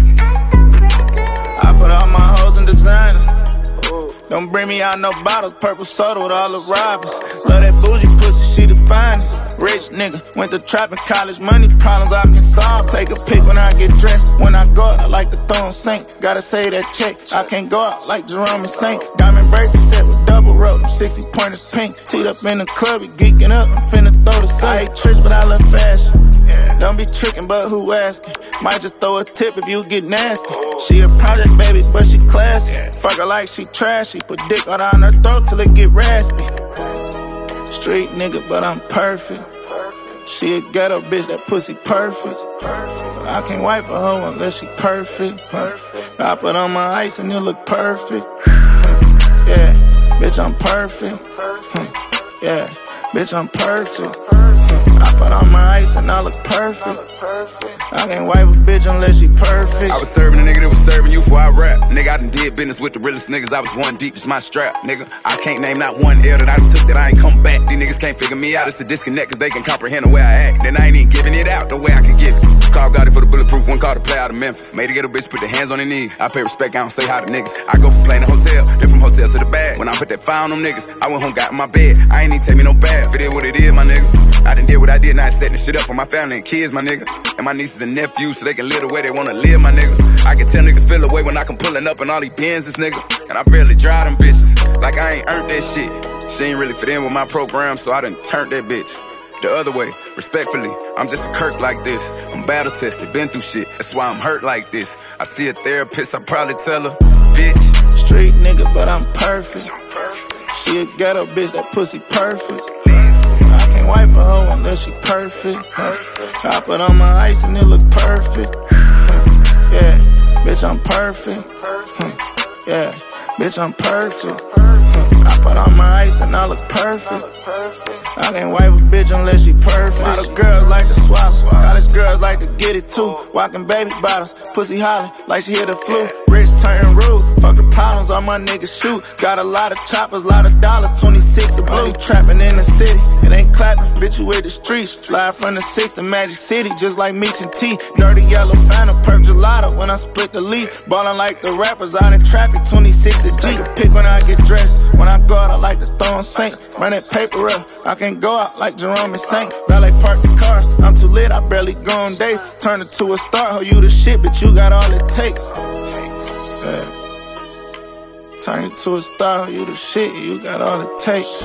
I put all my hoes in designer. Don't bring me out no bottles, purple soda with all the robbers. Love that bougie pussy, she the finest. Rich nigga, went to trapping, college money problems I can solve. Take a pic when I get dressed, when I go out I like to throw 'em sink. Gotta say that check, I can't go out like Jerome and Saint. Diamond bracelet set with double rope, them 60 pointers pink. Teed up in the club, we geeking up, I'm finna throw the site. I hate tricks but I love fashion. Don't be tricking, but who asking? Might just throw a tip if you get nasty. She a project baby, but she classy. Fuck her like she trashy. Put dick all down her throat till it get raspy. Street nigga, but I'm perfect. She a ghetto bitch, that pussy perfect. But I can't wipe for her unless she perfect. I put on my ice and it look perfect. Yeah, bitch, I'm perfect. Yeah, bitch, I'm perfect. I put on my ice and I look perfect. I can't wipe a bitch unless she perfect. I was serving a nigga that was serving you before I rap. Nigga, I done did business with the realest niggas. I was one deep, just my strap, nigga. I can't name not one L that I took that I ain't come back. These niggas can't figure me out. It's a disconnect cause they can comprehend the way I act. Then I ain't even giving it out the way I could give it. call got it for the bulletproof, one call to play out of Memphis. Made to get a bitch, put their hands on their knees. I pay respect, I don't say hi to niggas. I go from plane to hotel, then from hotel to the bag. When I put that fire on them niggas, I went home, got in my bed. I ain't even take me no bath. If it is what it is, my nigga. I done did what I did, now I setting this shit up for my family and kids, my nigga. And my nieces and nephews, so they can live the way they wanna live, my nigga. I can tell niggas feel away when I come pulling up in all these Benz, this nigga. And I barely drive them bitches, like I ain't earned that shit. She ain't really fit in with my program, so I done turned that bitch the other way, respectfully. I'm just a Kirk like this. I'm battle tested, been through shit. That's why I'm hurt like this. I see a therapist, I probably tell her, bitch. Street nigga, but I'm perfect. She a ghetto bitch, that pussy perfect. I can't wife a hoe unless she perfect. I put on my ice and it look perfect. Yeah, bitch, I'm perfect. Yeah, bitch, I'm perfect. I put on my ice and I look perfect. I can't wife a bitch unless she perfect. Model girls like to swallow, college girls like to get it too. Walking baby bottles, pussy hollering like she hit a flu. Rich turn rude, fuck the problems, all my niggas shoot. Got a lot of choppers, lot of dollars, 26 of blue. Trapping in the city, it ain't clapping, bitch, you with the streets. Live from the 6th to Magic City, just like Meech and T. Dirty yellow Fanta, perk gelato when I split the leaf. Ballin' like the rappers out in traffic, 26 to G. Take a pic when I get dressed, when I go out I like to throw on Saint. Run that paper up, I can't go out like Jerome and Saint. Valet park the cars, I'm too lit, I barely go on dates. Turn it to a star, ho, you the shit, but you got all it takes. Yeah. Turn it to a star, ho, you the shit, you got all it takes.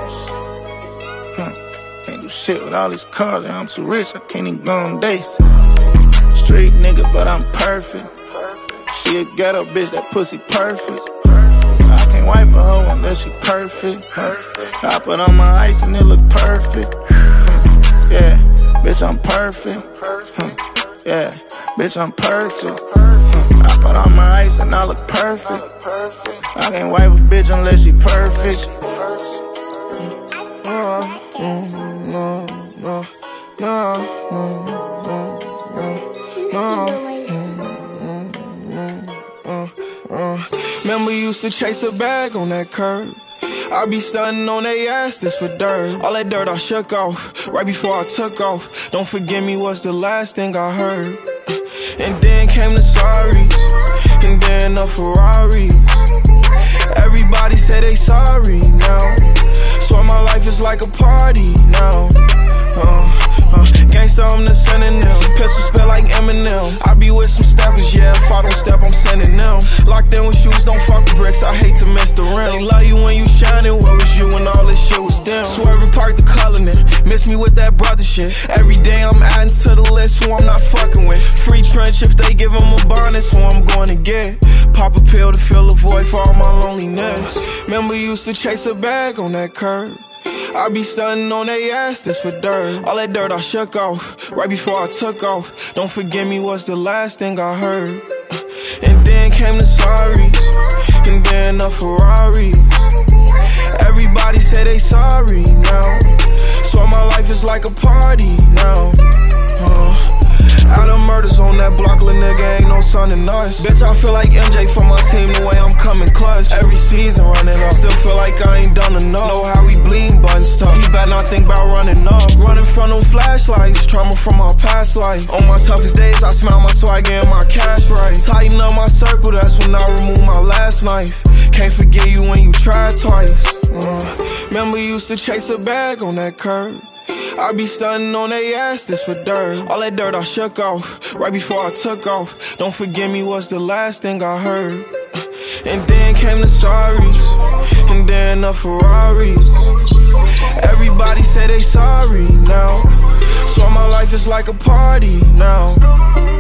Can't do shit with all these cars, I'm too rich, I can't even go on dates. Street nigga, but I'm perfect. She a ghetto bitch, that pussy perfect. I can't wife a hoe unless she perfect. I put on my ice and it look perfect. Yeah, bitch, I'm perfect. Yeah, bitch, I'm perfect. I put on my ice and I look perfect. I can't wife a bitch unless she perfect. Remember you used to chase a bag on that curb. I be stunning on they ass, this for dirt. All that dirt I shook off, right before I took off. Don't forgive me was the last thing I heard. And then came the sorries, and then the Ferrari. Everybody say they sorry now, so my life is like a party now. Gangsta, I'm the synonym. Pistol spell like Eminem. I be with some steppers, yeah. If I don't step, I'm sending them. Locked in with shoes, don't fuck with bricks. I hate to miss the rim. They love you when you shining. Where was you when all this shit was them? Swerving park the Cullinan. Miss me with that brother shit. Every day I'm adding to the list who I'm not fucking with. Free trench if they give them a bonus, who I'm going to get. Pop a pill to fill a void for all my loneliness. Remember you used to chase a bag on that curb. I be stunning on they ass, this for dirt. All that dirt I shook off, right before I took off. Don't forgive me was the last thing I heard. And then came the sorries, and then the Ferrari. Everybody say they sorry now, so my life is like a party now. Out of murders on that block, little nigga ain't no son in us. Bitch, I feel like MJ for my team, the way I'm coming clutch. Every season running up, still feel like I ain't done enough. Know how we bleeding, buttons tough. He better not think about running up. Running from them flashlights, trauma from my past life. On my toughest days, I smell my swag and my cash right. Tighten up my circle, that's when I remove my last knife. Can't forget you when you tried twice. Remember you used to chase a bag on that curb. I be stunning on they ass, this for dirt. All that dirt I shook off, right before I took off. Don't forgive me was the last thing I heard. And then came the sorries, and then the Ferraris. Everybody say they sorry now, so my life is like a party now.